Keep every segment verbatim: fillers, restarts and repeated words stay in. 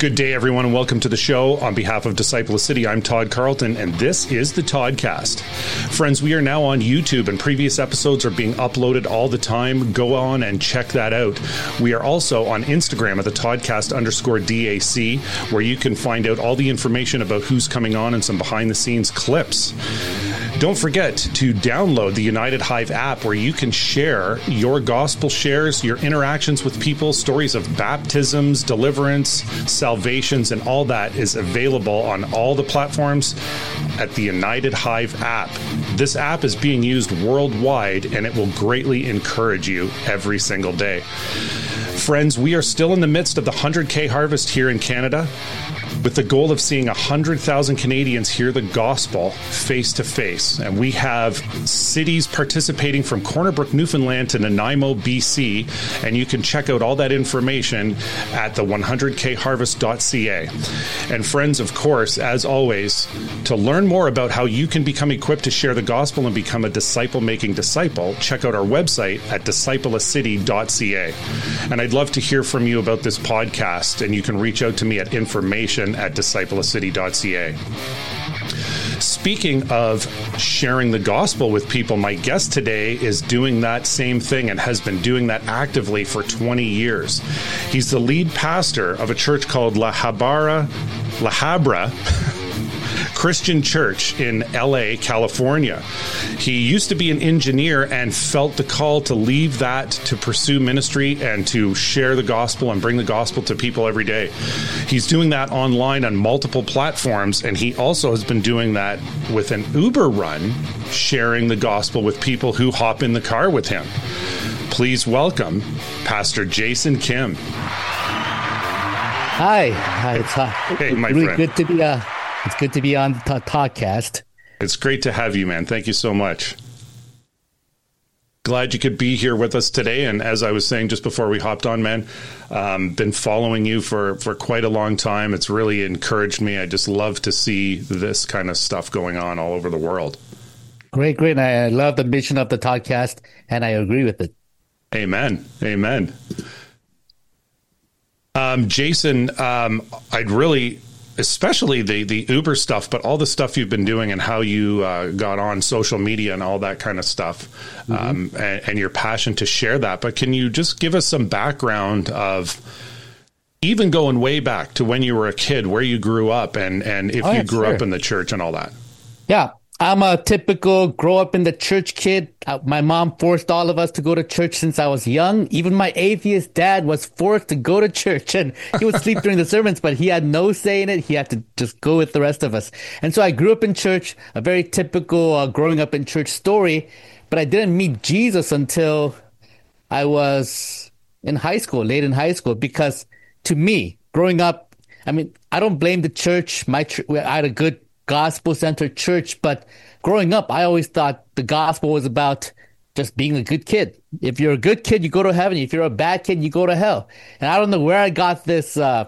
Good day, everyone, and welcome to the show. On behalf of Disciple City, I'm Todd Carlton, and this is the Toddcast. Friends, we are now on YouTube, and previous episodes are being uploaded all the time. Go on and check that out. We are also on Instagram at the Toddcast underscore D A C, where you can find out all the information about who's coming on and some behind-the-scenes clips. Don't forget to download the United Hive app, where you can share your gospel shares, your interactions with people, stories of baptisms, deliverance, salvations, and all that is available on all the platforms at the United Hive app. This app is being used worldwide, and it will greatly encourage you every single day. Friends, we are still in the midst of the one hundred K harvest here in Canada, with the goal of seeing one hundred thousand Canadians hear the gospel face to face. And we have cities participating from Corner Brook, Newfoundland to Nanaimo, B C. And you can check out all that information at the one hundred K harvest dot C A. And friends, of course, as always, to learn more about how you can become equipped to share the gospel and become a disciple-making disciple, check out our website at disciple city dot C A. And I'd love to hear from you about this podcast, and you can reach out to me at information at disciple city dot C A. Speaking of sharing the gospel with people, my guest today is doing that same thing and has been doing that actively for twenty years. He's the lead pastor of a church called La Habra, La Habra Christian Church in L A, California. He used to be an engineer and felt the call to leave that to pursue ministry and to share the gospel and bring the gospel to people every day. He's doing that online on multiple platforms, and he also has been doing that with an Uber run, sharing the gospel with people who hop in the car with him. Please welcome Pastor Jason Kim. Hi. Hi. It's uh, hey, my really friend. Good to be uh, it's good to be on the podcast. It's great to have you, man. Thank you so much. Glad you could be here with us today. And as I was saying just before we hopped on, man, um, been following you for, for quite a long time. It's really encouraged me. I just love to see this kind of stuff going on all over the world. Great, great. And I love the mission of the podcast, and I agree with it. Amen. Amen. Um, Jason, um, I'd really... especially the, the Uber stuff, but all the stuff you've been doing and how you uh, got on social media and all that kind of stuff, mm-hmm. um, and, and your passion to share that. But can you just give us some background of even going way back to when you were a kid, where you grew up, and, and if oh, you yeah, grew sure. up in the church and all that? Yeah. I'm a typical grow up in the church kid. Uh, my mom forced all of us to go to church since I was young. Even my atheist dad was forced to go to church, and he would sleep during the sermons, but he had no say in it. He had to just go with the rest of us. And so I grew up in church, a very typical uh, growing up in church story, but I didn't meet Jesus until I was in high school, late in high school, because to me, growing up, I mean, I don't blame the church. My ch- I had a good gospel-centered church, but growing up, I always thought the gospel was about just being a good kid. If you're a good kid, you go to heaven. If you're a bad kid, you go to hell. And I don't know where I got this uh,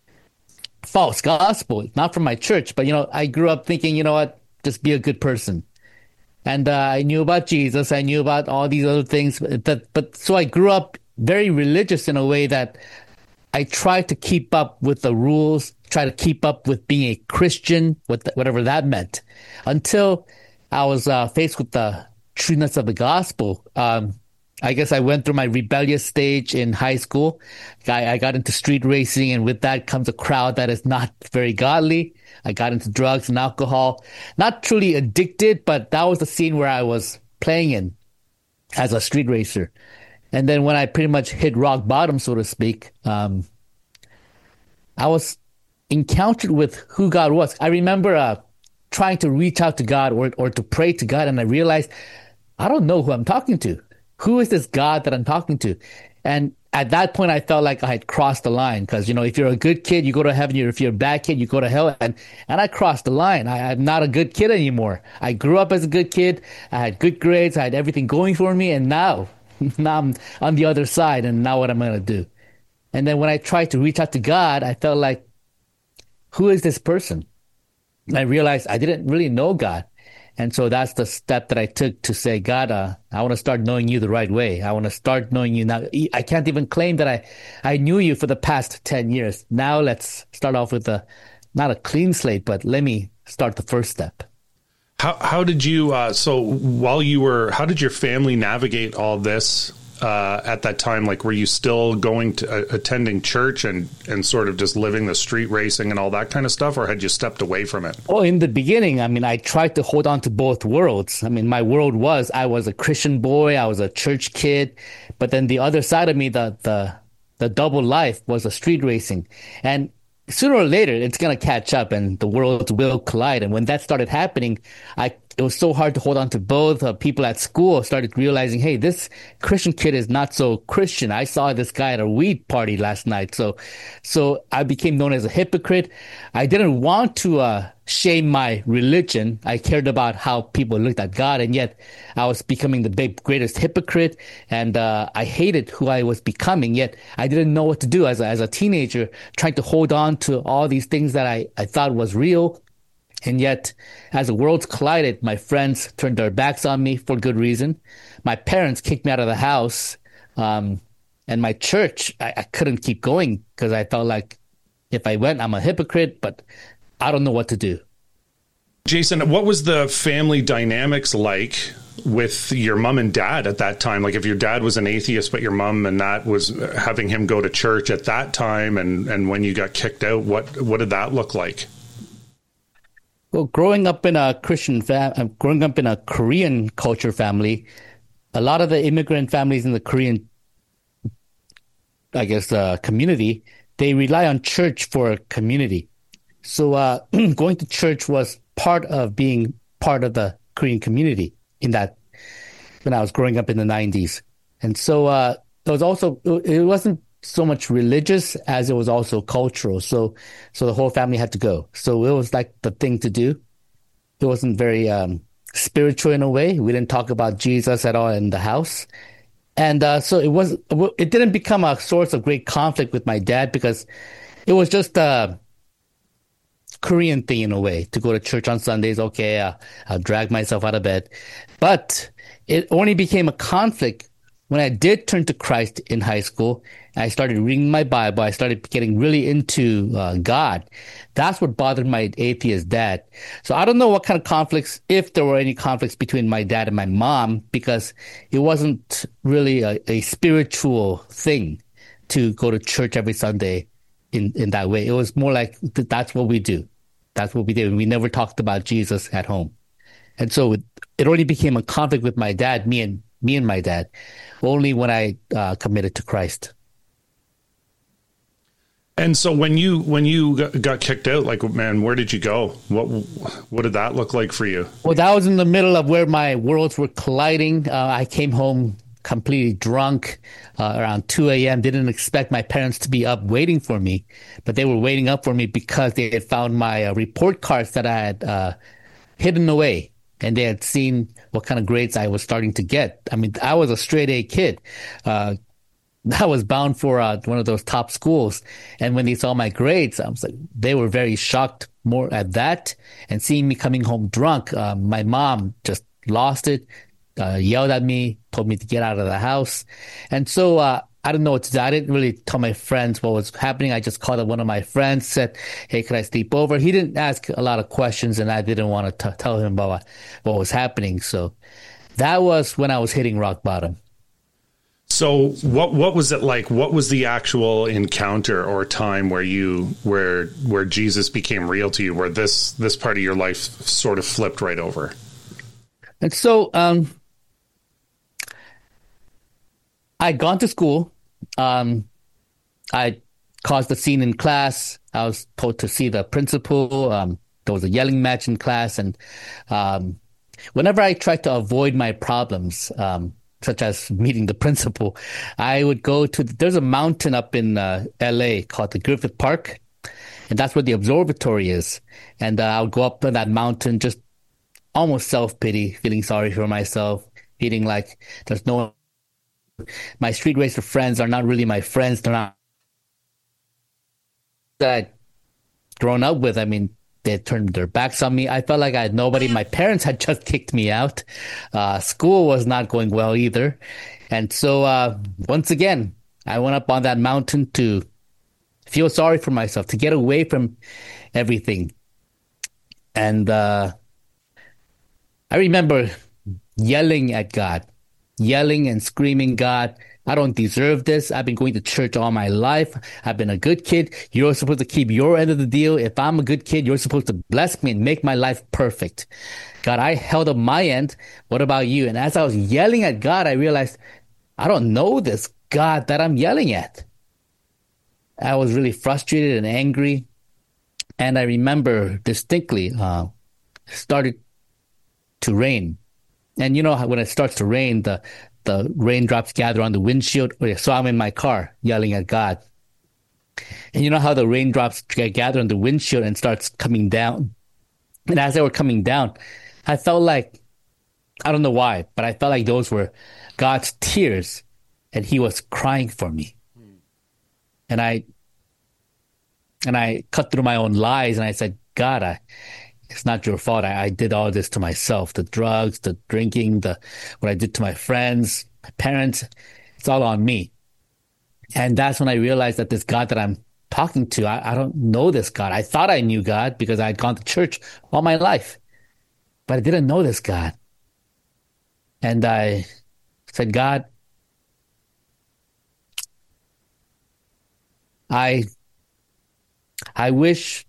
false gospel. Not from my church, but, you know, I grew up thinking, you know what, just be a good person. And uh, I knew about Jesus. I knew about all these other things. But, but so I grew up very religious in a way that I tried to keep up with the rules, try to keep up with being a Christian, whatever that meant, until I was uh, faced with the trueness of the gospel. Um, I guess I went through my rebellious stage in high school. I, I got into street racing, and with that comes a crowd that is not very godly. I got into drugs and alcohol, not truly addicted, but that was the scene where I was playing in as a street racer. And then when I pretty much hit rock bottom, so to speak, um, I was encountered with who God was. I remember uh, trying to reach out to God or or to pray to God, and I realized I don't know who I'm talking to. Who is this God that I'm talking to? And at that point, I felt like I had crossed the line, because, you know, if you're a good kid, you go to heaven. If you're a bad kid, you go to hell. And, and I crossed the line. I, I'm not a good kid anymore. I grew up as a good kid. I had good grades. I had everything going for me. And now, now I'm on the other side. And now what am I going to do? And then when I tried to reach out to God, I felt like, who is this person? And I realized I didn't really know God. And so that's the step that I took to say, God, uh, I want to start knowing you the right way. I want to start knowing you now. I can't even claim that I, I knew you for the past ten years. Now let's start off with a, not a clean slate, but let me start the first step. How how did you, uh, so while you were, how did your family navigate all this uh, at that time? Like, were you still going to, uh, attending church and, and sort of just living the street racing and all that kind of stuff, or had you stepped away from it? Well, in the beginning, I mean, I tried to hold on to both worlds. I mean, my world was, I was a Christian boy, I was a church kid, but then the other side of me, the, the, the double life was the street racing. And sooner or later, it's going to catch up and the worlds will collide. And when that started happening, I it was so hard to hold on to both. Uh, people at school started realizing, hey, this Christian kid is not so Christian. I saw this guy at a weed party last night. So, so I became known as a hypocrite. I didn't want to uh, shame my religion. I cared about how people looked at God. And yet I was becoming the big, greatest hypocrite. And uh, I hated who I was becoming. Yet I didn't know what to do as a, as a teenager, trying to hold on to all these things that I, I thought was real. And yet, as the worlds collided, my friends turned their backs on me for good reason. My parents kicked me out of the house. Um, and my church, I, I couldn't keep going because I felt like if I went, I'm a hypocrite, but I don't know what to do. Jason, what was the family dynamics like with your mom and dad at that time? Like if your dad was an atheist, but your mom and that was having him go to church at that time, and, and when you got kicked out, what, what did that look like? Well, growing up in a Christian fam, growing up in a Korean culture family, a lot of the immigrant families in the Korean, I guess, uh, community, they rely on church for community. So uh, going to church was part of being part of the Korean community in that when I was growing up in the nineties. And so uh, it was also, it wasn't so much religious as it was also cultural. So, so the whole family had to go. So it was like the thing to do. It wasn't very um, spiritual in a way. We didn't talk about Jesus at all in the house. And uh, so it was, it didn't become a source of great conflict with my dad because it was just a Korean thing in a way to go to church on Sundays. Okay, uh, I'll drag myself out of bed. But it only became a conflict when I did turn to Christ in high school. I started reading my Bible. I started getting really into uh, God. That's what bothered my atheist dad. So I don't know what kind of conflicts, if there were any conflicts between my dad and my mom, because it wasn't really a, a spiritual thing to go to church every Sunday in, in that way. It was more like th- that's what we do. That's what we did. We never talked about Jesus at home. And so it, it only became a conflict with my dad, me and me and my dad, only when I uh, committed to Christ. And so when you when you got kicked out, like, man, where did you go? What what did that look like for you? Well, that was in the middle of where my worlds were colliding. Uh, I came home completely drunk uh, around two a.m. Didn't expect my parents to be up waiting for me, but they were waiting up for me because they had found my uh, report cards that I had uh, hidden away. And they had seen what kind of grades I was starting to get. I mean, I was a straight A kid. Uh, I was bound for uh, one of those top schools. And when they saw my grades, I was like, they were very shocked more at that. And seeing me coming home drunk, uh, my mom just lost it, uh, yelled at me, told me to get out of the house. And so uh, I didn't know what to do. I didn't really tell my friends what was happening. I just called up one of my friends, said, hey, could I sleep over? He didn't ask a lot of questions, and I didn't want to t- tell him about what, what was happening. So that was when I was hitting rock bottom. So what what was it like? What was the actual encounter or time where you where where Jesus became real to you, where this this part of your life sort of flipped right over? And so um, I'd gone to school. Um, I caused a scene in class. I was told to see the principal. Um, there was a yelling match in class. And um, whenever I tried to avoid my problems, um, such as meeting the principal, I would go to, there's a mountain up in uh, L A called the Griffith Park, and that's where the observatory is. And uh, I would go up on that mountain, just almost self-pity, feeling sorry for myself, feeling like there's no, my street racer friends are not really my friends. They're not that I'd grown up with. I mean, They turned their backs on me. I felt like I had nobody. My parents had just kicked me out. Uh, school was not going well either. And so, uh, once again, I went up on that mountain to feel sorry for myself, to get away from everything. And, uh, I remember yelling at God, yelling and screaming, God, I don't deserve this. I've been going to church all my life. I've been a good kid. You're supposed to keep your end of the deal. If I'm a good kid, you're supposed to bless me and make my life perfect. God, I held up my end. What about you? And as I was yelling at God, I realized I don't know this God that I'm yelling at. I was really frustrated and angry. And I remember distinctly, uh, it started to rain. And you know how when it starts to rain, the the raindrops gather on the windshield. So I'm in my car yelling at God. And you know how the raindrops gather on the windshield and starts coming down. And as they were coming down, I felt like, I don't know why, but I felt like those were God's tears and he was crying for me. And I, and I cut through my own lies and I said, God, I, it's not your fault. I, I did all this to myself. The drugs, the drinking, the what I did to my friends, my parents, it's all on me. And that's when I realized that this God that I'm talking to, I, I don't know this God. I thought I knew God because I had gone to church all my life, but I didn't know this God. And I said, God, I, I wish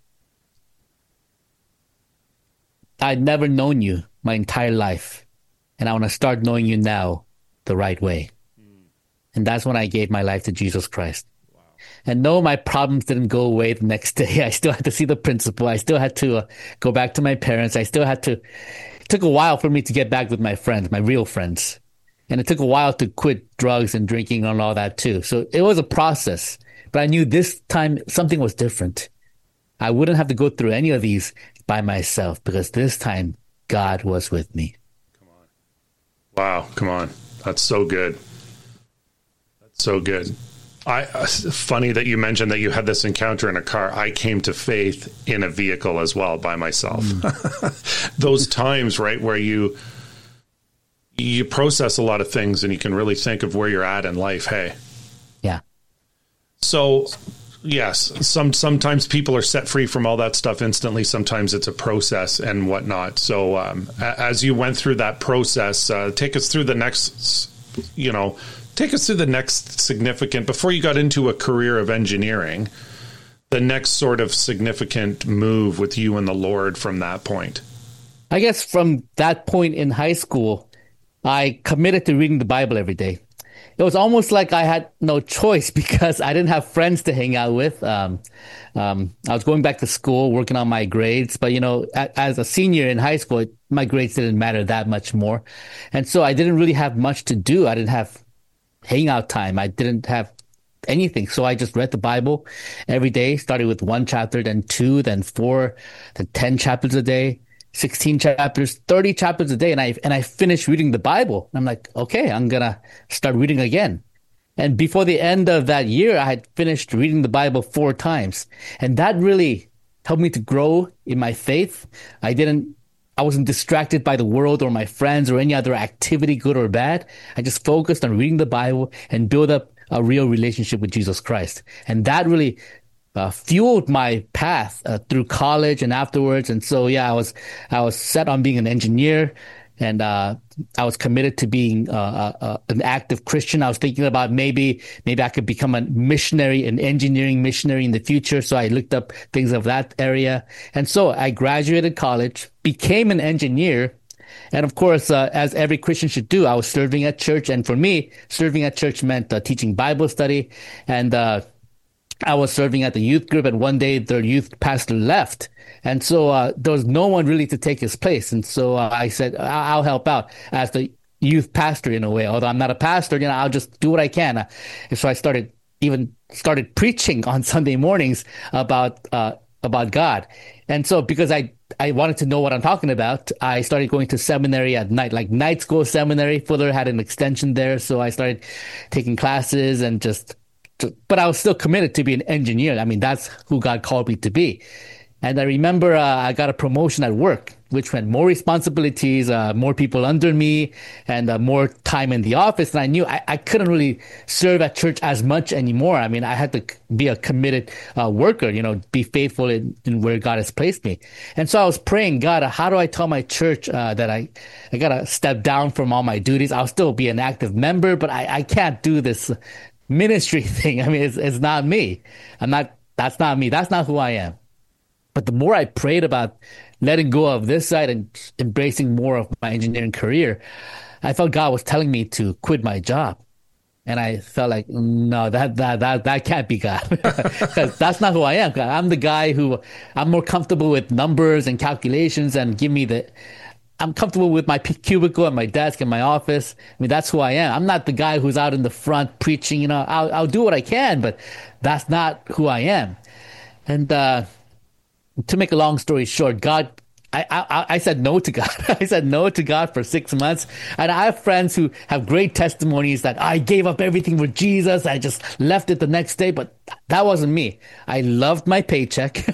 I'd never known you my entire life, and I want to start knowing you now the right way. Mm. And that's when I gave my life to Jesus Christ. Wow. And no, my problems didn't go away the next day. I still had to see the principal. I still had to uh, go back to my parents. I still had to, it took a while for me to get back with my friends, my real friends. And it took a while to quit drugs and drinking and all that too. So it was a process, but I knew this time something was different. I wouldn't have to go through any of these by myself because this time God was with me. Come on. Wow. Come on. That's so good. That's so good. I, uh, funny that you mentioned that you had this encounter in a car. I came to faith in a vehicle as well by myself. Mm. Those times, right, where you, you process a lot of things and you can really think of where you're at in life. Hey. Yeah. So, yes, some sometimes people are set free from all that stuff instantly. Sometimes it's a process and whatnot. So um, as you went through that process, uh, take us through the next, you know, take us through the next significant, before you got into a career of engineering, the next sort of significant move with you and the Lord from that point. I guess from that point in high school, I committed to reading the Bible every day. It was almost like I had no choice because I didn't have friends to hang out with. Um, um, I was going back to school, working on my grades. But, you know, a, as a senior in high school, my grades didn't matter that much more. And so I didn't really have much to do. I didn't have hangout time. I didn't have anything. So I just read the Bible every day, started with one chapter, then two, then four, then ten chapters a day. sixteen chapters, thirty chapters a day. And I, and I finished reading the Bible. I'm like, okay, I'm going to start reading again. And before the end of that year, I had finished reading the Bible four times. And that really helped me to grow in my faith. I didn't, I wasn't distracted by the world or my friends or any other activity, good or bad. I just focused on reading the Bible and build up a real relationship with Jesus Christ. And that really Uh, fueled my path uh, through college and afterwards. And so, yeah, I was I was set on being an engineer, and uh, I was committed to being uh, uh, an active Christian. I was thinking about maybe maybe I could become a missionary, an engineering missionary in the future. So I looked up things of that area. And so I graduated college, became an engineer. And of course, uh, as every Christian should do, I was serving at church. And for me, serving at church meant uh, teaching Bible study. And uh I was serving at the youth group, and one day their youth pastor left. And so uh, there was no one really to take his place. And so uh, I said, I'll help out as the youth pastor in a way. Although I'm not a pastor, you know, I'll just do what I can. Uh, and so I started even started preaching on Sunday mornings about uh, about God. And so because I, I wanted to know what I'm talking about, I started going to seminary at night, like night school seminary. Fuller had an extension there. So I started taking classes and just but I was still committed to be an engineer. I mean, that's who God called me to be. And I remember uh, I got a promotion at work, which meant more responsibilities, uh, more people under me, and uh, more time in the office. And I knew I, I couldn't really serve at church as much anymore. I mean, I had to be a committed uh, worker, you know, be faithful in, in where God has placed me. And so I was praying, God, how do I tell my church uh, that I, I got to step down from all my duties? I'll still be an active member, but I, I can't do this ministry thing. I mean, it's, it's not me. I'm not, that's not me. That's not who I am. But the more I prayed about letting go of this side and embracing more of my engineering career, I felt God was telling me to quit my job. And I felt like, no, that that that, that can't be God. Because that's not who I am. I'm the guy who, I'm more comfortable with numbers and calculations and give me the, I'm comfortable with my cubicle and my desk and my office. I mean, that's who I am. I'm not the guy who's out in the front preaching, you know, I'll, I'll do what I can, but that's not who I am. And, uh, to make a long story short, God, I, I, I said no to God. I said no to God for six months. And I have friends who have great testimonies that I gave up everything for Jesus. I just left it the next day. But that wasn't me. I loved my paycheck.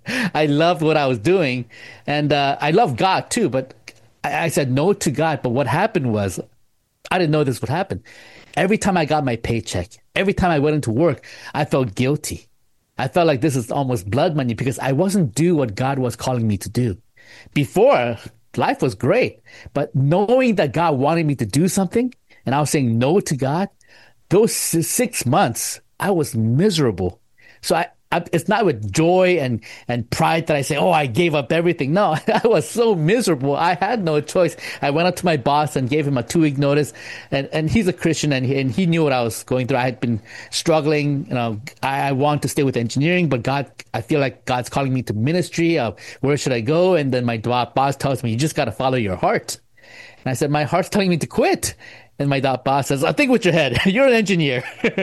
I loved what I was doing. And uh, I love God too. But I, I said no to God. But what happened was, I didn't know this would happen. Every time I got my paycheck, every time I went into work, I felt guilty. I felt like this is almost blood money because I wasn't doing what God was calling me to do. Before, life was great, but knowing that God wanted me to do something and I was saying no to God, those six months, I was miserable. So I, I, it's not with joy and, and pride that I say, oh, I gave up everything. No, I was so miserable. I had no choice. I went up to my boss and gave him a two week notice, and, and he's a Christian and he, and he knew what I was going through. I had been struggling. You know, I, I want to stay with engineering, but God, I feel like God's calling me to ministry. Uh, where should I go? And then my boss tells me, you just got to follow your heart. And I said, my heart's telling me to quit. And my boss says, I think with your head, you're an engineer.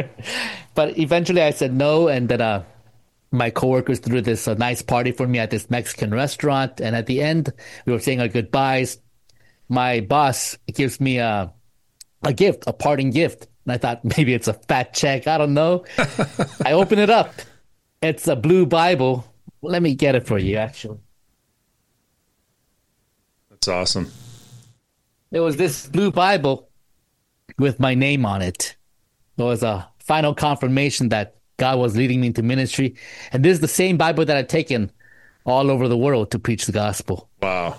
But eventually I said no. And then, uh, my coworkers threw this uh, nice party for me at this Mexican restaurant. And at the end, we were saying our goodbyes. My boss gives me a, a gift, a parting gift. And I thought maybe it's a fat check. I don't know. I open it up. It's a blue Bible. Let me get it for you, actually. That's awesome. It was this blue Bible with my name on it. It was a final confirmation that God was leading me into ministry. And this is the same Bible that I've taken all over the world to preach the gospel. Wow.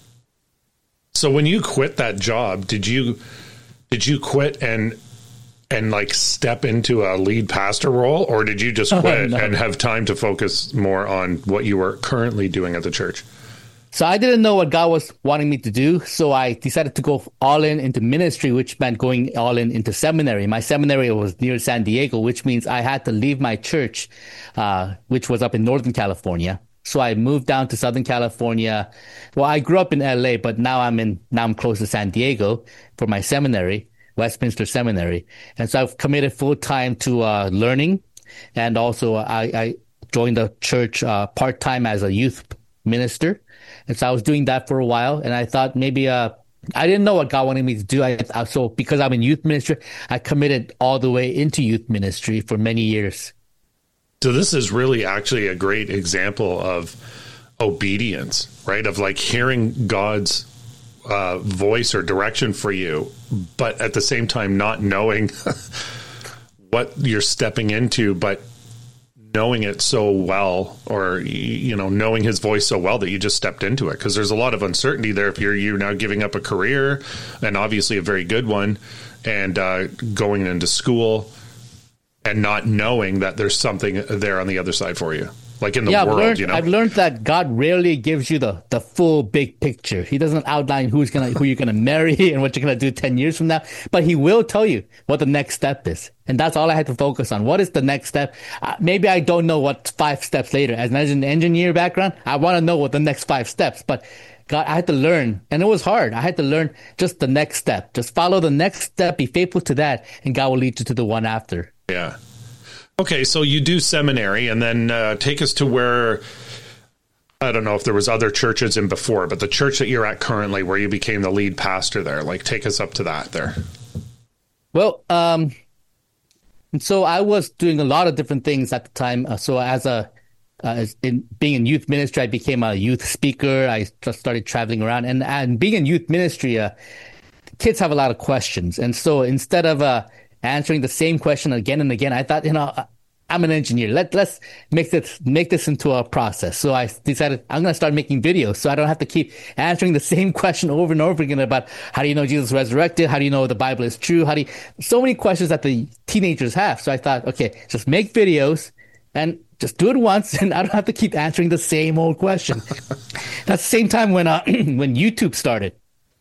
So when you quit that job, did you did you quit and and like step into a lead pastor role, or did you just quit oh, no. and have time to focus more on what you were currently doing at the church? So I didn't know what God was wanting me to do. So I decided to go all in into ministry, which meant going all in into seminary. My seminary was near San Diego, which means I had to leave my church, uh, which was up in Northern California. So I moved down to Southern California. Well, I grew up in L A, but now I'm in, now I'm close to San Diego for my seminary, Westminster Seminary. And so I've committed full time to, uh, learning. And also I, I joined the church, uh, part time as a youth minister. And so I was doing that for a while, and I thought maybe uh, I didn't know what God wanted me to do. I, I, so because I'm in youth ministry, I committed all the way into youth ministry for many years. So this is really actually a great example of obedience, right? Of like hearing God's uh, voice or direction for you, but at the same time not knowing what you're stepping into, but knowing it so well, or, you know, knowing his voice so well that you just stepped into it. Because there's a lot of uncertainty there if you're you now giving up a career, and obviously a very good one, and uh, going into school and not knowing that there's something there on the other side for you. Like in the yeah, world, I've learned, you know, I've learned that God rarely gives you the, the full big picture. He doesn't outline who's gonna who you're gonna marry and what you're gonna do ten years from now, but he will tell you what the next step is, and that's all I had to focus on. What is the next step? Uh, maybe I don't know what five steps later. As an engineer background, I want to know what the next five steps. But God, I had to learn, and it was hard. I had to learn just the next step. Just follow the next step, be faithful to that, and God will lead you to the one after. Yeah. Okay, so you do seminary, and then uh, take us to where, I don't know if there was other churches in before, but the church that you're at currently, where you became the lead pastor there, like take us up to that there. Well, um, so I was doing a lot of different things at the time. Uh, so as a uh, in being in youth ministry, I became a youth speaker. I just started traveling around, and and being in youth ministry, uh, kids have a lot of questions, and so instead of uh, answering the same question again and again, I thought, you know, I'm an engineer. Let let's make this make this into a process. So I decided I'm going to start making videos, so I don't have to keep answering the same question over and over again about how do you know Jesus resurrected? How do you know the Bible is true? How do you, so many questions that the teenagers have. So I thought, okay, just make videos and just do it once, and I don't have to keep answering the same old question. That's the same time when uh, when YouTube started.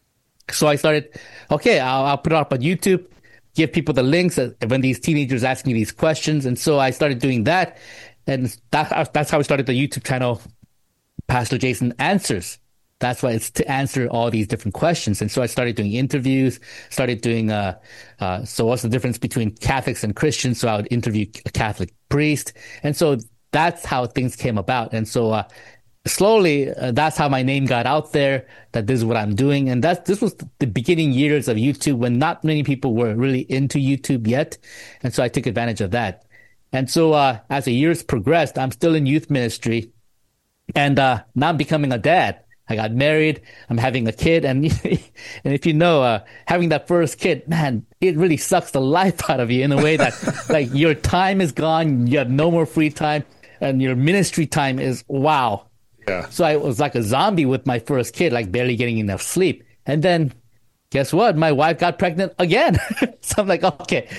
So I started, okay, I'll, I'll put it up on YouTube, give people the links when these teenagers ask me these questions. And so I started doing that. And that, that's how I started the YouTube channel, Pastor Jason Answers. That's why it's to answer all these different questions. And so I started doing interviews, started doing, uh, uh, so what's the difference between Catholics and Christians? So I would interview a Catholic priest. And so that's how things came about. And so, uh, slowly, uh, that's how my name got out there, that this is what I'm doing. And that's, this was the beginning years of YouTube when not many people were really into YouTube yet. And so I took advantage of that. And so, uh, as the years progressed, I'm still in youth ministry, and, uh, now I'm becoming a dad. I got married. I'm having a kid. And, and if you know, uh, having that first kid, man, it really sucks the life out of you in a way that like your time is gone. You have no more free time, and your ministry time is wow. Yeah. So I was like a zombie with my first kid, like barely getting enough sleep. And then guess what? My wife got pregnant again. So I'm like, okay,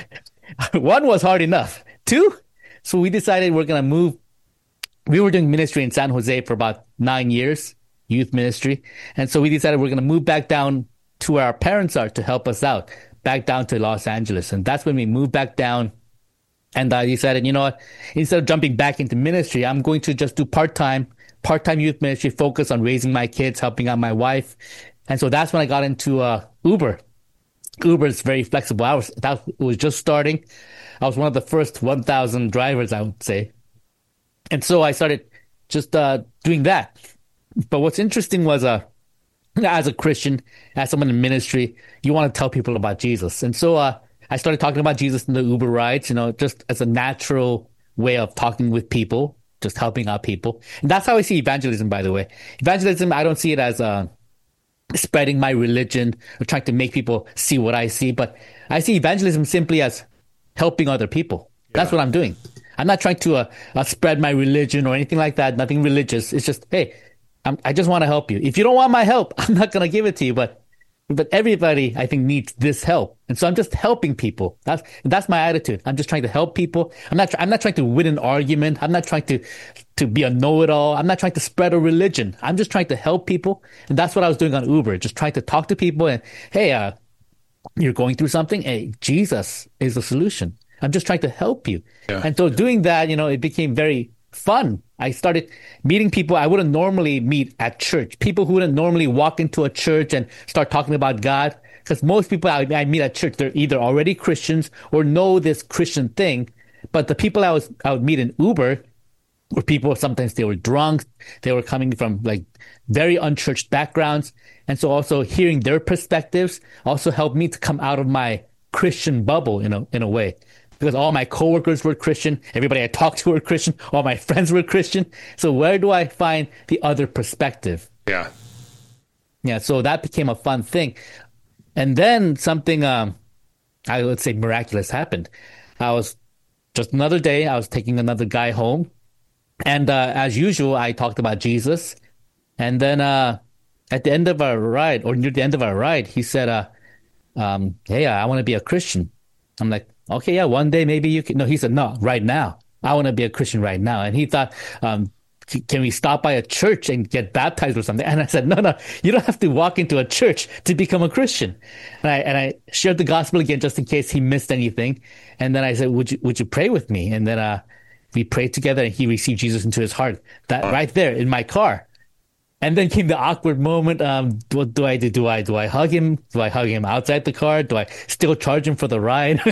one was hard enough. Two? So we decided we're going to move. We were doing ministry in San Jose for about nine years, youth ministry. And so we decided we're going to move back down to where our parents are to help us out, back down to Los Angeles. And that's when we moved back down. And I decided, you know what? Instead of jumping back into ministry, I'm going to just do part-time part-time youth ministry, focus on raising my kids, helping out my wife. And so that's when I got into uh, Uber. Uber is very flexible. I was, that was just starting. I was one of the first one thousand drivers, I would say. And so I started just uh, doing that. But what's interesting was, uh, as a Christian, as someone in ministry, you want to tell people about Jesus. And so uh, I started talking about Jesus in the Uber rides, you know, just as a natural way of talking with people, just helping out people. And that's how I see evangelism, by the way. Evangelism, I don't see it as uh, spreading my religion or trying to make people see what I see, but I see evangelism simply as helping other people. Yeah. That's what I'm doing. I'm not trying to uh, uh, spread my religion or anything like that, nothing religious. It's just, hey, I'm, I just want to help you. If you don't want my help, I'm not going to give it to you, but But everybody, I think, needs this help. And so I'm just helping people. That's that's my attitude. I'm just trying to help people. I'm not I'm not trying to win an argument. I'm not trying to to be a know-it-all. I'm not trying to spread a religion. I'm just trying to help people. And that's what I was doing on Uber, just trying to talk to people and, hey, uh, you're going through something. Hey, Jesus is the solution. I'm just trying to help you. Yeah. And so doing that, you know, it became very fun. I started meeting people I wouldn't normally meet at church, people who wouldn't normally walk into a church and start talking about God. Because most people I, I meet at church, they're either already Christians or know this Christian thing. But the people I was I would meet in Uber were people, sometimes they were drunk, they were coming from like very unchurched backgrounds. And so also hearing their perspectives also helped me to come out of my Christian bubble in a in a way. Because all my coworkers were Christian, everybody I talked to were Christian, all my friends were Christian. So where do I find the other perspective? Yeah. Yeah, so that became a fun thing. And then something, um, I would say miraculous happened. I was, just another day, I was taking another guy home. And uh, as usual, I talked about Jesus. And then uh, at the end of our ride, or near the end of our ride, he said, uh, um, hey, I want to be a Christian. I'm like, okay, yeah, one day maybe you can. No, he said, no, right now. I want to be a Christian right now. And he thought, um, c- can we stop by a church and get baptized or something? And I said, no, no, you don't have to walk into a church to become a Christian. And I, and I shared the gospel again, just in case he missed anything. And then I said, would you, would you pray with me? And then, uh, we prayed together and he received Jesus into his heart that wow. right there in my car. And then came the awkward moment. Um, what do I do? Do I do I hug him? Do I hug him outside the car? Do I still charge him for the ride?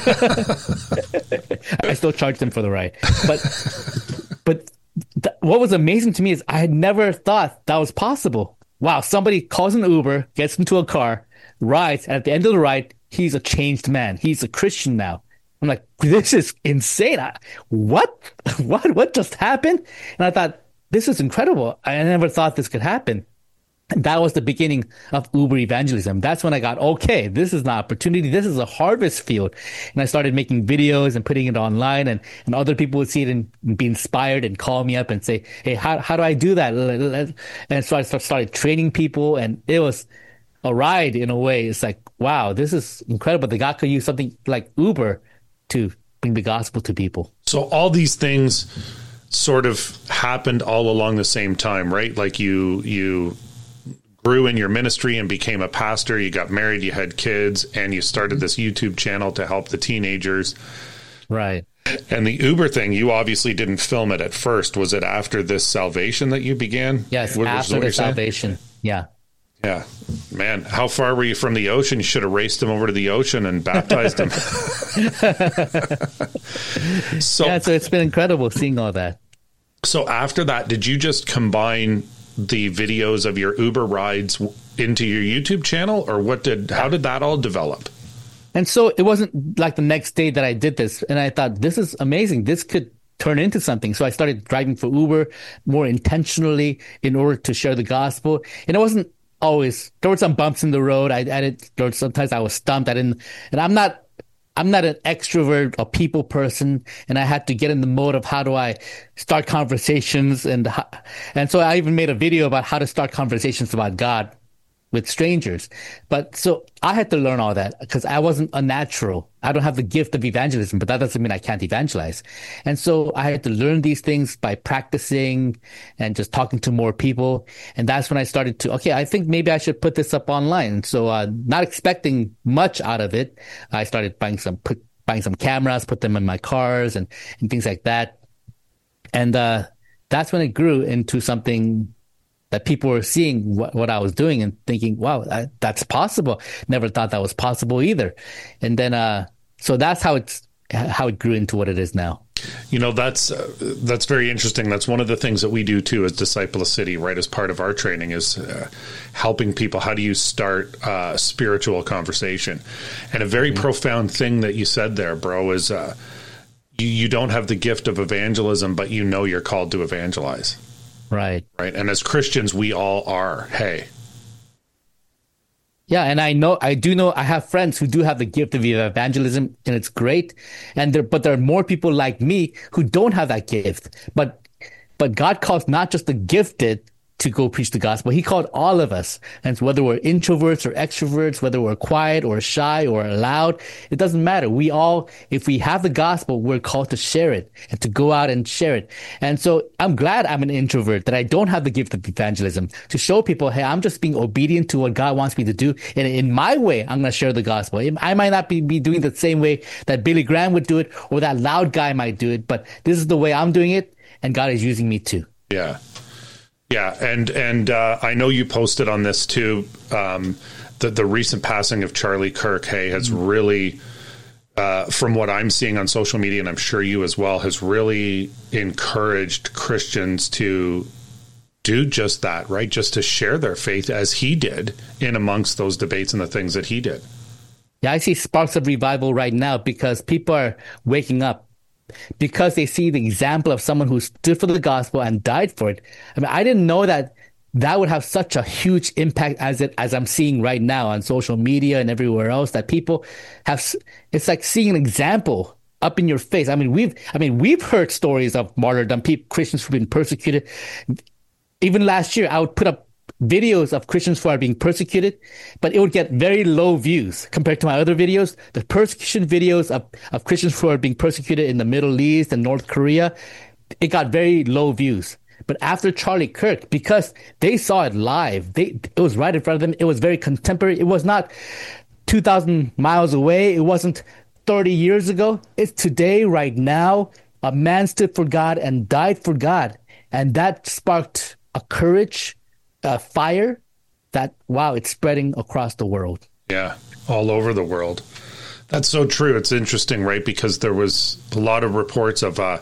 I still charged him for the ride. But but th- what was amazing to me is I had never thought that was possible. Wow, somebody calls an Uber, gets into a car, rides, and at the end of the ride, he's a changed man. He's a Christian now. I'm like, this is insane. I, what? What? What just happened? And I thought, this is incredible. I never thought this could happen. And that was the beginning of Uber evangelism. That's when I got, okay, this is an opportunity. This is a harvest field. And I started making videos and putting it online, and, and other people would see it and be inspired and call me up and say, hey, how, how do I do that? And so I started training people, and it was a ride in a way. It's like, wow, this is incredible. The God could use something like Uber to bring the gospel to people. So all these things sort of happened all along the same time, right? Like you, you grew in your ministry and became a pastor. You got married, you had kids, and you started this YouTube channel to help the teenagers. Right. And the Uber thing, you obviously didn't film it at first. Was it after this salvation that you began? Yes, what, after the salvation. Saying? Yeah. Yeah, man, how far were you from the ocean? You should have raced him over to the ocean and baptized him. so, yeah, so it's been incredible seeing all that. So after that, did you just combine the videos of your Uber rides into your YouTube channel, or what did, how did that all develop? And so it wasn't like the next day that I did this, and I thought, this is amazing. This could turn into something. So I started driving for Uber more intentionally in order to share the gospel. And it wasn't always, there were some bumps in the road. I, I didn't, there were, sometimes I was stumped. I didn't, and I'm not, I'm not an extrovert or people person. And I had to get in the mode of how do I start conversations. And, and so I even made a video about how to start conversations about God with strangers. But so I had to learn all that because I wasn't a natural. I don't have the gift of evangelism, but that doesn't mean I can't evangelize. And so I had to learn these things by practicing and just talking to more people. And that's when I started to, okay, I think maybe I should put this up online. So uh, not expecting much out of it, I started buying some, put, buying some cameras, put them in my cars and, and things like that. And uh, that's when it grew into something that people were seeing what, what I was doing and thinking, wow, I, that's possible. Never thought that was possible either. And then, uh, so that's how it's, how it grew into what it is now. You know, that's, uh, that's very interesting. That's one of the things that we do too as Disciple of City, right? As part of our training is uh, helping people. How do you start uh spiritual conversation? And a very mm-hmm. profound thing that you said there, bro, is, uh, you, you don't have the gift of evangelism, but you know, you're called to evangelize. Right. Right. And as Christians, we all are. Hey. Yeah. And I know, I do know, I have friends who do have the gift of evangelism, and it's great. And there, but there are more people like me who don't have that gift. But, but God calls not just the gifted to go preach the gospel. He called all of us. And whether we're introverts or extroverts, whether we're quiet or shy or loud, it doesn't matter. We all, if we have the gospel, we're called to share it and to go out and share it. And so I'm glad I'm an introvert, that I don't have the gift of evangelism, to show people, hey, I'm just being obedient to what God wants me to do. And in my way, I'm going to share the gospel. I might not be, be doing the same way that Billy Graham would do it, or that loud guy might do it, but this is the way I'm doing it, and God is using me too. Yeah. Yeah, and and uh, I know you posted on this too. Um, the the recent passing of Charlie Kirk, hey, has mm-hmm. really, uh, from what I'm seeing on social media, and I'm sure you as well, has really encouraged Christians to do just that, right? Just to share their faith as he did in amongst those debates and the things that he did. Yeah, I see sparks of revival right now because people are waking up, because they see the example of someone who stood for the gospel and died for it. I mean, I didn't know that that would have such a huge impact as it, as I'm seeing right now on social media and everywhere else, that people have, it's like seeing an example up in your face. I mean, we've, I mean, we've heard stories of martyrdom, people, Christians who've been persecuted. Even last year, I would put up videos of Christians who are being persecuted, but it would get very low views compared to my other videos. The persecution videos of, of Christians who are being persecuted in the Middle East and North Korea, it got very low views. But after Charlie Kirk, because they saw it live, they, it was right in front of them. It was very contemporary. It was not two thousand miles away. It wasn't thirty years ago. It's today, right now. A man stood for God and died for God. And that sparked a courage, Uh, fire that, wow, it's spreading across the world. Yeah, all over the world. That's so true. It's interesting, right? Because there was a lot of reports of uh,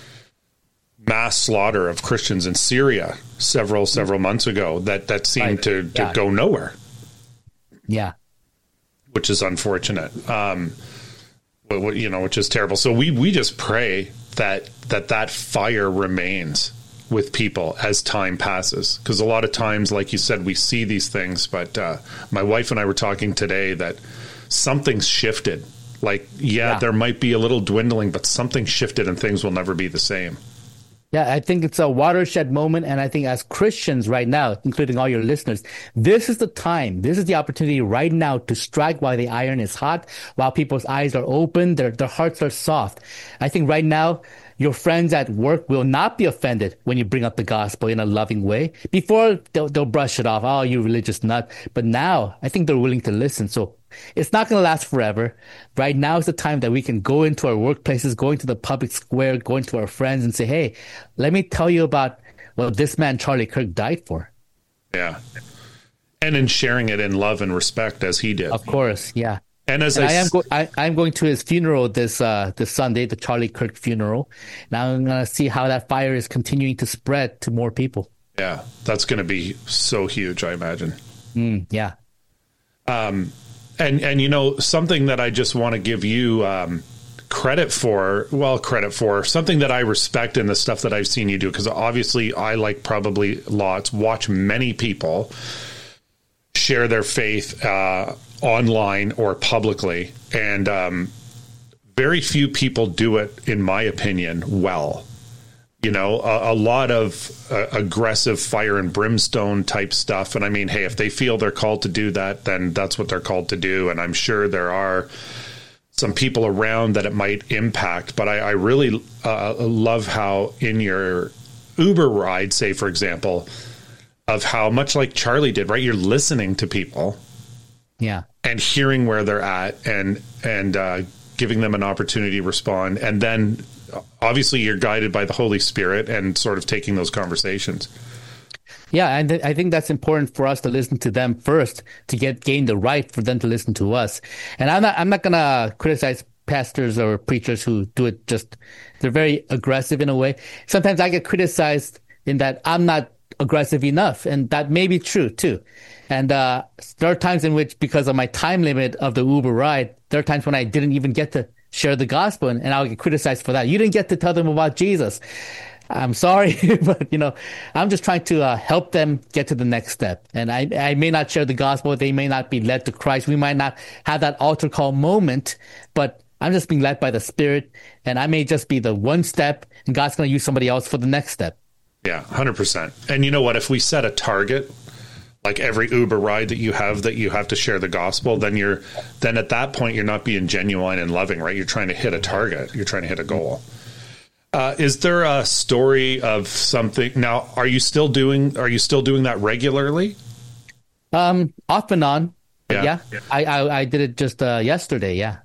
mass slaughter of Christians in Syria several, several months ago that, that seemed right. to, to yeah. go nowhere. Yeah. Which is unfortunate. Um, you know, which is terrible. So we, we just pray that, that that fire remains with people as time passes. Because a lot of times, like you said, we see these things, but uh, my wife and I were talking today that something's shifted. Like, yeah, yeah, there might be a little dwindling, but something shifted and things will never be the same. Yeah, I think it's a watershed moment. And I think as Christians right now, including all your listeners, this is the time, this is the opportunity right now to strike while the iron is hot, while people's eyes are open, their, their hearts are soft. I think right now, your friends at work will not be offended when you bring up the gospel in a loving way. Before, they'll, they'll brush it off. Oh, you religious nut. But now, I think they're willing to listen. So it's not going to last forever. Right now is the time that we can go into our workplaces, go into the public square, go into our friends and say, hey, let me tell you about what this man, Charlie Kirk, died for. Yeah. And in sharing it in love and respect as he did. Of course, yeah. And as and I, I am, go- I, I'm going to his funeral this uh, this Sunday, the Charlie Kirk funeral. Now I'm going to see how that fire is continuing to spread to more people. Yeah, that's going to be so huge, I imagine. Mm, yeah. Um, and and you know, something that I just want to give you um, credit for. Well, credit for something that I respect in the stuff that I've seen you do, because obviously I, like probably lots, watch many people share their faith uh, online or publicly, and um, very few people do it, in my opinion, well. You know, a, a lot of uh, aggressive fire and brimstone type stuff. And I mean, hey, if they feel they're called to do that, then that's what they're called to do. And I'm sure there are some people around that it might impact. But I, I really uh, love how in your Uber ride, say, for example, of how much like Charlie did, right? You're listening to people. Yeah. And hearing where they're at and, and uh, giving them an opportunity to respond. And then obviously you're guided by the Holy Spirit and sort of taking those conversations. Yeah, and th- I think that's important for us to listen to them first to get gain the right for them to listen to us. And I'm not I'm not gonna criticize pastors or preachers who do it just they're very aggressive in a way. Sometimes I get criticized in that I'm not aggressive enough, and that may be true too. And uh, there are times in which, because of my time limit of the Uber ride, there are times when I didn't even get to share the gospel, and, and I'll get criticized for that. You didn't get to tell them about Jesus. I'm sorry, but you know, I'm just trying to uh, help them get to the next step. And I, I may not share the gospel. They may not be led to Christ. We might not have that altar call moment, but I'm just being led by the Spirit, and I may just be the one step, and God's going to use somebody else for the next step. Yeah, one hundred percent. And you know what? If we set a target, like every Uber ride that you have, that you have to share the gospel, then you're, then at that point, you're not being genuine and loving, right? You're trying to hit a target. You're trying to hit a goal. Uh, is there a story of something now? Are you still doing, are you still doing that regularly? Um, off and on. Yeah. yeah. yeah. I, I, I did it just uh, yesterday. Yeah.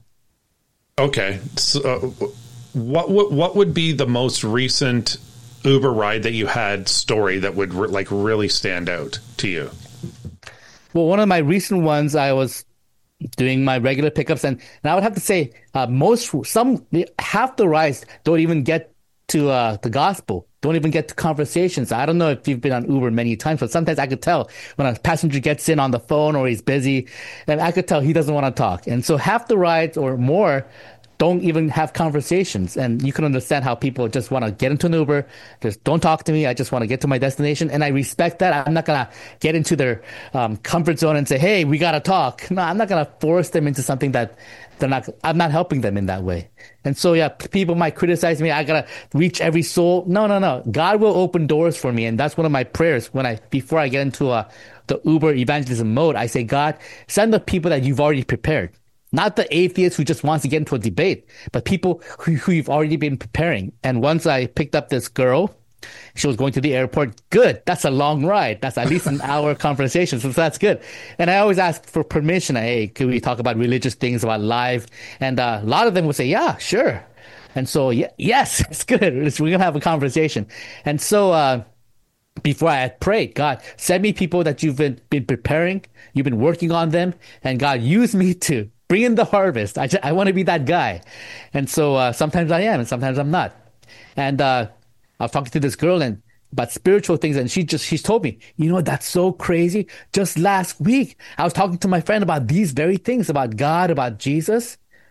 Okay. So uh, what, what, what would be the most recent Uber ride that you had story that would re- like really stand out to you? Well, one of my recent ones, I was doing my regular pickups, and, and I would have to say, uh, most, some, half the rides don't even get to uh, the gospel, don't even get to conversations. I don't know if you've been on Uber many times, but sometimes I could tell when a passenger gets in on the phone or he's busy, and I could tell he doesn't want to talk. And so half the rides or more don't even have conversations. And you can understand how people just want to get into an Uber. Just don't talk to me. I just want to get to my destination. And I respect that. I'm not going to get into their um, comfort zone and say, hey, we got to talk. No, I'm not going to force them into something that they're not, I'm not helping them in that way. And so, yeah, people might criticize me. I got to reach every soul. No, no, no. God will open doors for me. And that's one of my prayers when I, before I get into uh, the Uber evangelism mode, I say, God, send the people that you've already prepared. Not the atheist who just wants to get into a debate, but people who, who you've already been preparing. And once I picked up this girl, she was going to the airport. Good. That's a long ride. That's at least an hour conversation. So that's good. And I always ask for permission. Hey, could we talk about religious things, about life? And uh, a lot of them would say, yeah, sure. And so, yeah, yes, it's good. It's, we're going to have a conversation. And so, uh, before I had prayed, God, send me people that you've been, been preparing. You've been working on them. And God, use me to bring in the harvest. I, just, I want to be that guy. And so uh, sometimes I am and sometimes I'm not. And uh, I was talking to this girl and about spiritual things, and she just, she's told me, you know, that's so crazy. Just last week, I was talking to my friend about these very things, about God, about Jesus.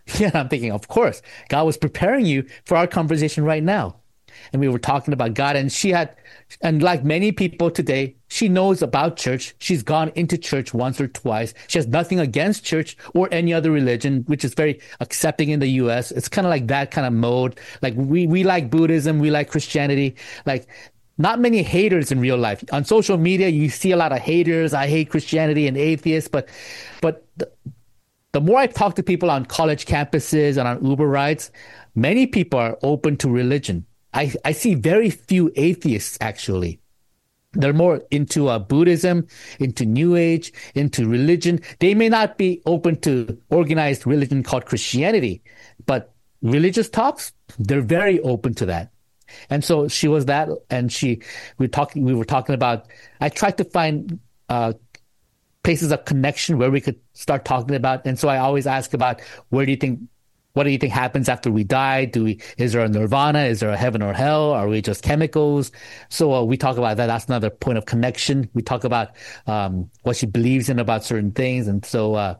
Yeah, I'm thinking, of course, God was preparing you for our conversation right now. And we were talking about God, and she had, and like many people today, she knows about church. She's gone into church once or twice. She has nothing against church or any other religion, which is very accepting in the U S. It's kind of like that kind of mode. Like we, we like Buddhism, we like Christianity. Like not many haters in real life. On social media, you see a lot of haters. I hate Christianity and atheists, but, but the, the more I talk to people on college campuses and on Uber rides, many people are open to religion. I, I see very few atheists, actually. They're more into uh, Buddhism, into New Age, into religion. They may not be open to organized religion called Christianity, but religious talks, they're very open to that. And so she was that, and she, we were talking, we were talking about, I tried to find uh, places of connection where we could start talking about. And so I always ask about, where do you think, what do you think happens after we die? Do we, is there a nirvana? Is there a heaven or hell? Are we just chemicals? So uh, we talk about that. That's another point of connection. We talk about um, what she believes in about certain things. And so, uh,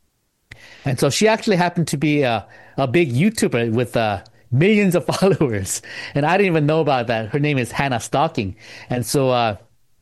and so she actually happened to be a, a big YouTuber with uh, millions of followers. And I didn't even know about that. Her name is Hannah Stocking. And so, uh,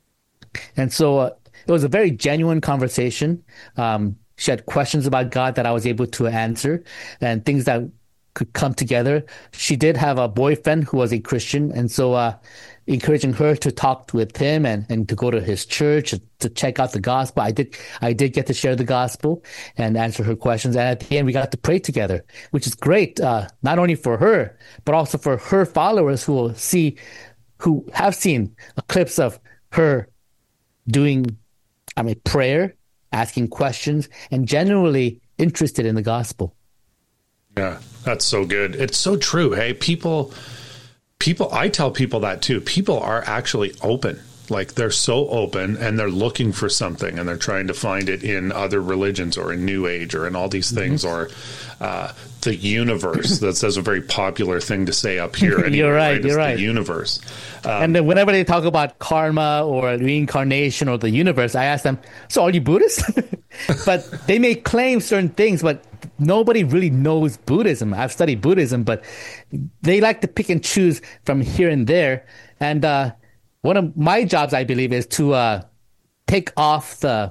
and so uh, it was a very genuine conversation. Um, She had questions about God that I was able to answer and things that could come together. She did have a boyfriend who was a Christian. And so uh, encouraging her to talk with him and, and to go to his church, to check out the gospel. I did I did get to share the gospel and answer her questions. And at the end, we got to pray together, which is great, uh, not only for her, but also for her followers who will see, who have seen clips of her doing, I mean, prayer, asking questions, and genuinely interested in the gospel. Yeah, that's so good. It's so true. Hey, people, people, I tell people that too. People are actually open. Like they're so open and they're looking for something and they're trying to find it in other religions or in New Age or in all these things mm-hmm. or uh, the universe. That's, that's a very popular thing to say up here. Anyway, you're right. right? You're it's right. The universe. Um, and then whenever they talk about karma or reincarnation or the universe, I ask them, so are you Buddhist? But they may claim certain things, but nobody really knows Buddhism. I've studied Buddhism, but they like to pick and choose from here and there. And uh, one of my jobs, I believe, is to uh, take off the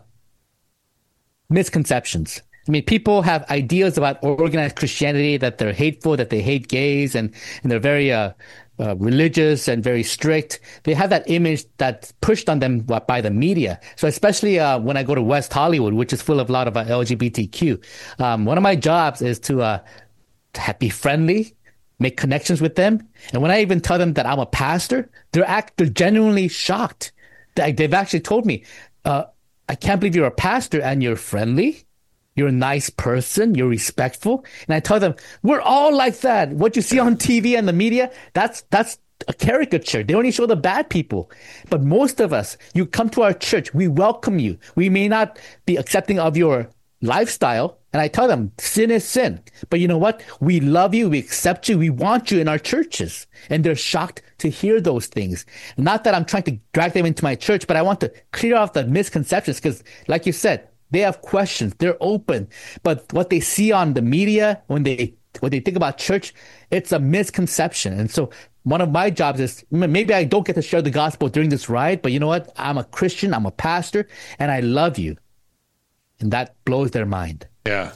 misconceptions. I mean, people have ideas about organized Christianity, that they're hateful, that they hate gays, and, and they're very uh, uh, religious and very strict. They have that image that's pushed on them by the media. So especially uh, when I go to West Hollywood, which is full of a lot of uh, L G B T Q, um, one of my jobs is to, uh, to be friendly, make connections with them. And when I even tell them that I'm a pastor, they're act they're genuinely shocked. They, they've actually told me, uh, I can't believe you're a pastor and you're friendly. You're a nice person. You're respectful. And I tell them, we're all like that. What you see on T V and the media, that's, that's a caricature. They only show the bad people. But most of us, you come to our church, we welcome you. We may not be accepting of your lifestyle. And I tell them, sin is sin. But you know what? We love you. We accept you. We want you in our churches. And they're shocked to hear those things. Not that I'm trying to drag them into my church, but I want to clear off the misconceptions because, like you said, they have questions. They're open. But what they see on the media, when they when they think about church, it's a misconception. And so one of my jobs is, maybe I don't get to share the gospel during this ride, but you know what? I'm a Christian. I'm a pastor, and I love you. And that blows their mind. Yeah.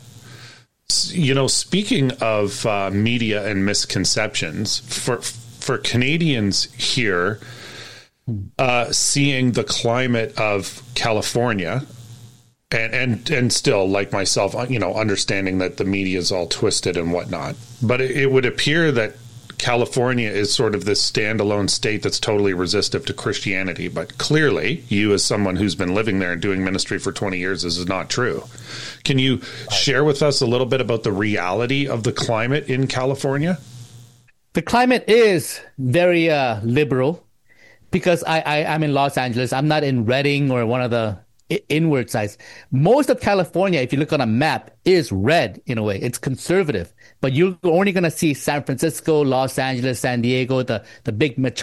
You know, speaking of uh, media and misconceptions, for for Canadians here, uh, seeing the climate of California, and, and and still, like myself, you know, understanding that the media is all twisted and whatnot, but it, it would appear that California is sort of this standalone state that's totally resistive to Christianity. But clearly, you as someone who's been living there and doing ministry for twenty years, this is not true. Can you share with us a little bit about the reality of the climate in California? The climate is very uh, liberal because I, I, I'm in Los Angeles. I'm not in Redding or one of the inward sides. Most of California, if you look on a map, is red in a way. It's conservative. But you're only going to see San Francisco, Los Angeles, San Diego, the, the big metrop-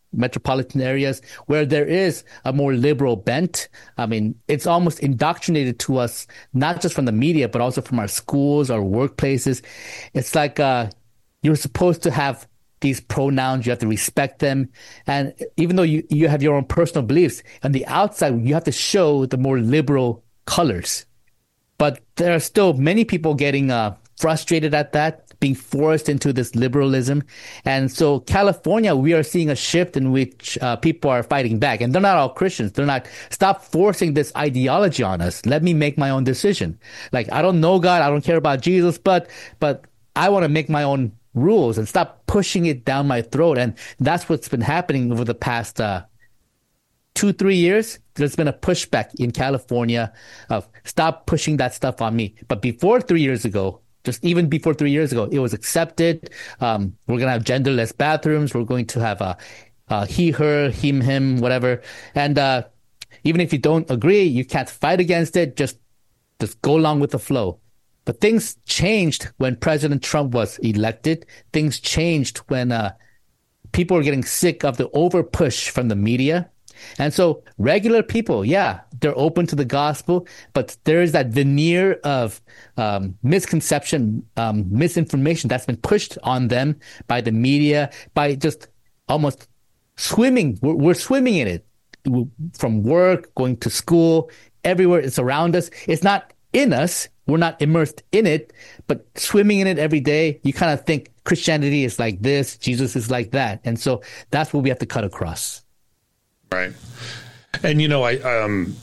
metropolitan areas where there is a more liberal bent. I mean, it's almost indoctrinated to us, not just from the media, but also from our schools, our workplaces. It's like uh, you're supposed to have these pronouns, you have to respect them. And even though you, you have your own personal beliefs, on the outside, you have to show the more liberal colors. But there are still many people getting uh, frustrated at that, being forced into this liberalism. And so California, we are seeing a shift in which uh, people are fighting back. And they're not all Christians. They're not, stop forcing this ideology on us. Let me make my own decision. Like, I don't know God. I don't care about Jesus, but, but I want to make my own rules and stop pushing it down my throat. And that's what's been happening over the past uh, two, three years. There's been a pushback in California of stop pushing that stuff on me. But before three years ago, just even before three years ago, it was accepted. Um, we're going to have genderless bathrooms. We're going to have a, a he, her, him, him, whatever. And uh, even if you don't agree, you can't fight against it. Just, just go along with the flow. But things changed when President Trump was elected. Things changed when uh, people were getting sick of the over push from the media. And so regular people, yeah, they're open to the gospel, but there is that veneer of um, misconception, um, misinformation that's been pushed on them by the media, by just almost swimming. We're, we're swimming in it from work, going to school, everywhere. It's around us. It's not in us. We're not immersed in it, but swimming in it every day. You kind of think Christianity is like this, Jesus is like that. And so that's what we have to cut across. Right. And, you know, I, um,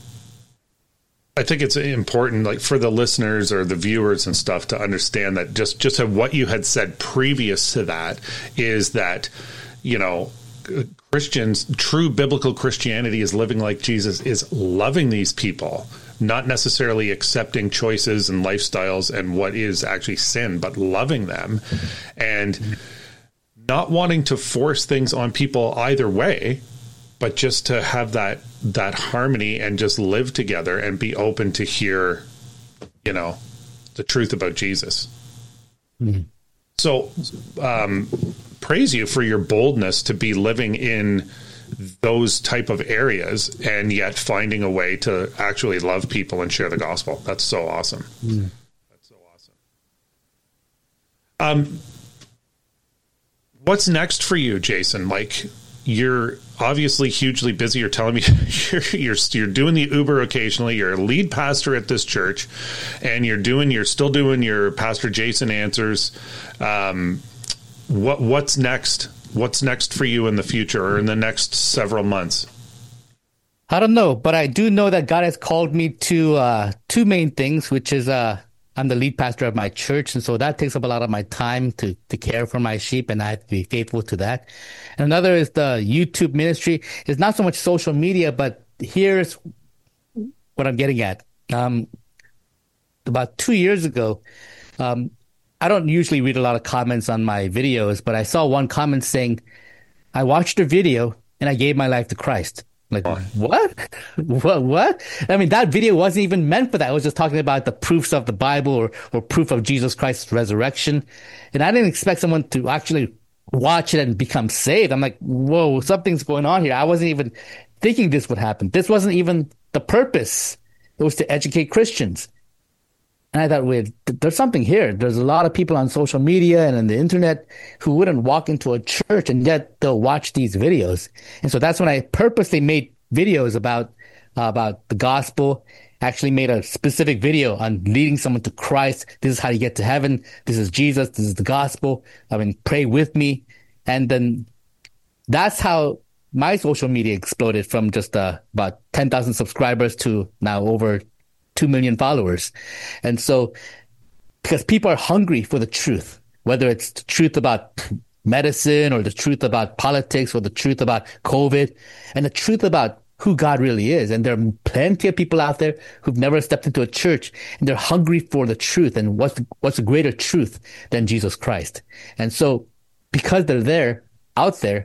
I think it's important, like, for the listeners or the viewers and stuff to understand that just, just what you had said previous to that is that, you know, Christians, true biblical Christianity is living like Jesus, is loving these people, not necessarily accepting choices and lifestyles and what is actually sin, but loving them and not wanting to force things on people either way, but just to have that that harmony and just live together and be open to hear, you know, the truth about Jesus. Mm-hmm. So um, praise you for your boldness to be living in those type of areas and yet finding a way to actually love people and share the gospel. That's so awesome. Mm. That's so awesome. Um, what's next for you, Jason? Like, you're obviously hugely busy. You're telling me you're, you're you're doing the Uber occasionally. You're a lead pastor at this church, and you're doing you're still doing your Pastor Jason Answers. Um, what what's next? What's next for you in the future or in the next several months? I don't know, but I do know that God has called me to uh, two main things, which is uh, I'm the lead pastor of my church. And so that takes up a lot of my time to, to care for my sheep, and I have to be faithful to that. And another is the YouTube ministry. It's not so much social media, but here's what I'm getting at. Um, about two years ago, um, I don't usually read a lot of comments on my videos, but I saw one comment saying, I watched your video and I gave my life to Christ. Like, what? what? What? I mean, that video wasn't even meant for that. I was just talking about the proofs of the Bible or, or proof of Jesus Christ's resurrection. And I didn't expect someone to actually watch it and become saved. I'm like, whoa, something's going on here. I wasn't even thinking this would happen. This wasn't even the purpose. It was to educate Christians. And I thought, wait, there's something here. There's a lot of people on social media and on the internet who wouldn't walk into a church, and yet they'll watch these videos. And so that's when I purposely made videos about uh, about the gospel. Actually made a specific video on leading someone to Christ. This is how you get to heaven. This is Jesus. This is the gospel. I mean, pray with me. And then that's how my social media exploded from just uh, about ten thousand subscribers to now over two million followers. And so, because people are hungry for the truth, whether it's the truth about medicine or the truth about politics or the truth about COVID and the truth about who God really is. And there are plenty of people out there who've never stepped into a church, and they're hungry for the truth. And what's, what's a greater truth than Jesus Christ? And so because they're there, out there,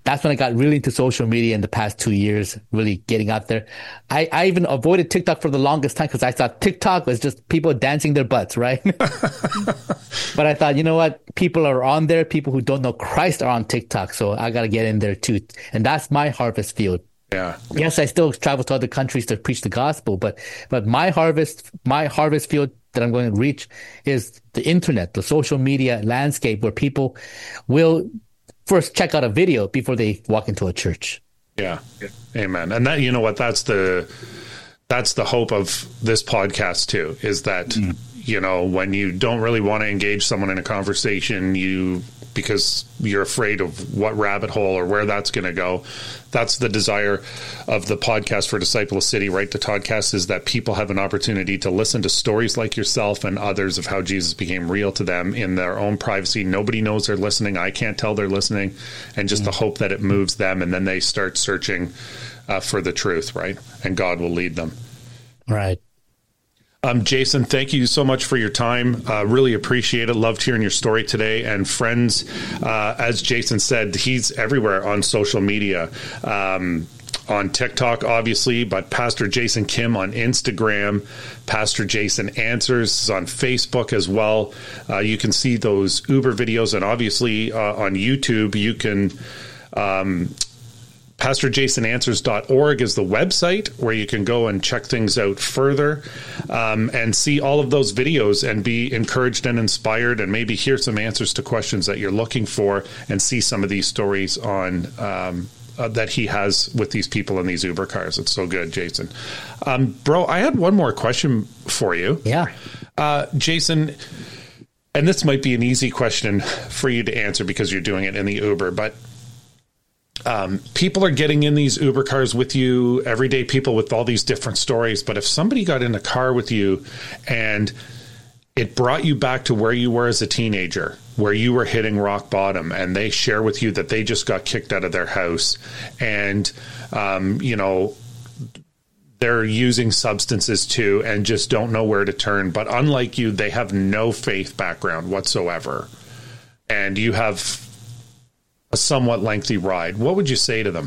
that's when I got really into social media in the past two years, really getting out there. I, I even avoided TikTok for the longest time because I thought TikTok was just people dancing their butts, right? But I thought, you know what? People are on there. People who don't know Christ are on TikTok. So I got to get in there too. And that's my harvest field. Yeah. Yes, I still travel to other countries to preach the gospel, but but my harvest, my harvest field that I'm going to reach is the internet, the social media landscape where people will first check out a video before they walk into a church. Yeah. Amen. And that, you know what, that's the, that's the hope of this podcast too, is that, mm. you know, when you don't really want to engage someone in a conversation, you, because you're afraid of what rabbit hole or where that's going to go. That's the desire of the podcast for Disciple City, right? The podcast is that people have an opportunity to listen to stories like yourself and others of how Jesus became real to them in their own privacy. Nobody knows they're listening. I can't tell they're listening. And just mm-hmm. the hope that it moves them. And then they start searching uh, for the truth, right? And God will lead them. Right. Um, Jason, thank you so much for your time. Uh, really appreciate it. Loved hearing your story today. And friends, uh, as Jason said, he's everywhere on social media, um, on TikTok, obviously, but Pastor Jason Kim on Instagram, Pastor Jason Answers is on Facebook as well. Uh, you can see those Uber videos, and obviously uh, on YouTube, you can... Um, pastor jason answers dot org is the website where you can go and check things out further um, and see all of those videos and be encouraged and inspired and maybe hear some answers to questions that you're looking for and see some of these stories on um, uh, that he has with these people in these Uber cars. It's so good, Jason. Um, bro, I had one more question for you. Yeah. Uh, Jason, and this might be an easy question for you to answer because you're doing it in the Uber, but Um, people are getting in these Uber cars with you, everyday people with all these different stories. But if somebody got in a car with you and it brought you back to where you were as a teenager, where you were hitting rock bottom, and they share with you that they just got kicked out of their house and, um, you know, they're using substances too and just don't know where to turn. But unlike you, they have no faith background whatsoever. And you have a somewhat lengthy ride. What would you say to them?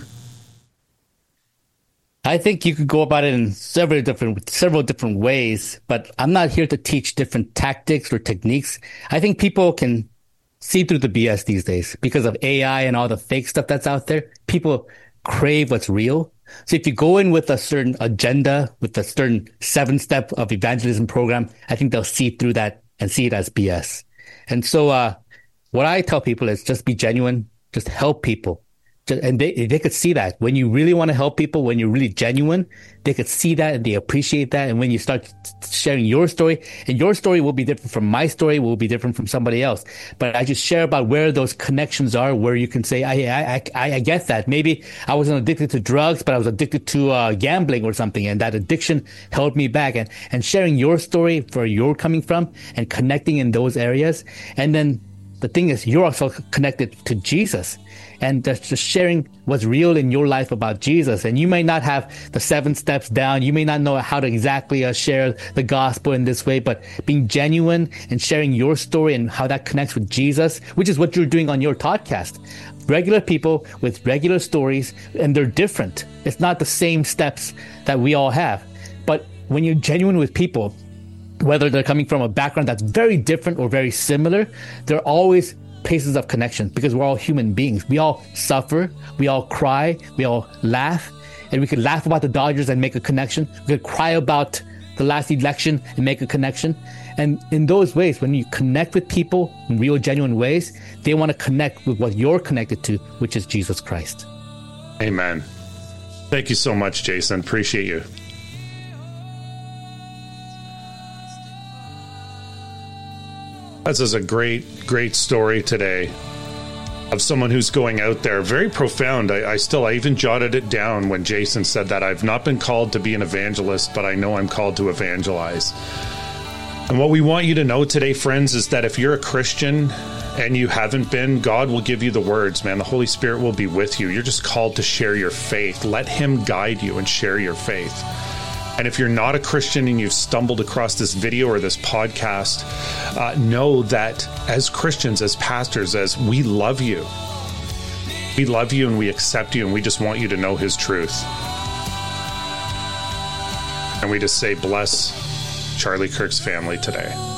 I think you could go about it in several different several different ways, but I'm not here to teach different tactics or techniques. I think people can see through the B S these days because of A I and all the fake stuff that's out there. People crave what's real. So if you go in with a certain agenda, with a certain seven step of evangelism program, I think they'll see through that and see it as B S. And so uh, what I tell people is just be genuine. Just help people. And they they could see that. When you really want to help people, when you're really genuine, they could see that and they appreciate that. And when you start sharing your story, and your story will be different from my story, will be different from somebody else. But I just share about where those connections are, where you can say, I I I, I get that. Maybe I wasn't addicted to drugs, but I was addicted to uh, gambling or something. And that addiction held me back. And, and sharing your story, where you're coming from, and connecting in those areas. And then the thing is, you're also connected to Jesus, and just sharing what's real in your life about Jesus. And you may not have the seven steps down. You may not know how to exactly uh, share the gospel in this way, but being genuine and sharing your story and how that connects with Jesus, which is what you're doing on your podcast. Regular people with regular stories, and they're different. It's not the same steps that we all have. But when you're genuine with people, whether they're coming from a background that's very different or very similar, there are always places of connection because we're all human beings. We all suffer, we all cry, we all laugh, and we could laugh about the Dodgers and make a connection. We could cry about the last election and make a connection. And in those ways, when you connect with people in real, genuine ways, they want to connect with what you're connected to, which is Jesus Christ. Amen. Thank you so much, Jason. Appreciate you. This is a great, great story today of someone who's going out there. Very profound. I, I still, I even jotted it down when Jason said that I've not been called to be an evangelist, but I know I'm called to evangelize. And what we want you to know today, friends, is that if you're a Christian and you haven't been, God will give you the words, man. The Holy Spirit will be with you. You're just called to share your faith. Let Him guide you and share your faith. And if you're not a Christian and you've stumbled across this video or this podcast, uh, know that as Christians, as pastors, as we love you, We love you and we accept you, and we just want you to know his truth. And we just say, bless Charlie Kirk's family today.